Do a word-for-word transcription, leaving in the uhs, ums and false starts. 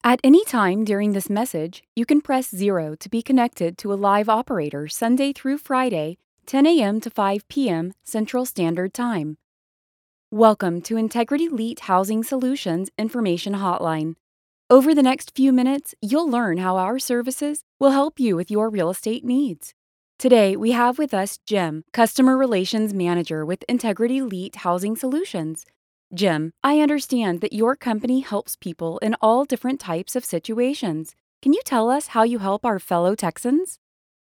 At any time during this message, you can press zero to be connected to a live operator Sunday through Friday, ten a.m. to five p.m. Central Standard Time. Welcome to Integrity Elite Housing Solutions Information Hotline. Over the next few minutes, you'll learn how our services will help you with your real estate needs. Today, we have with us Jim, Customer Relations Manager with Integrity Elite Housing Solutions. Jim, I understand that your company helps people in all different types of situations. Can you tell us how you help our fellow Texans?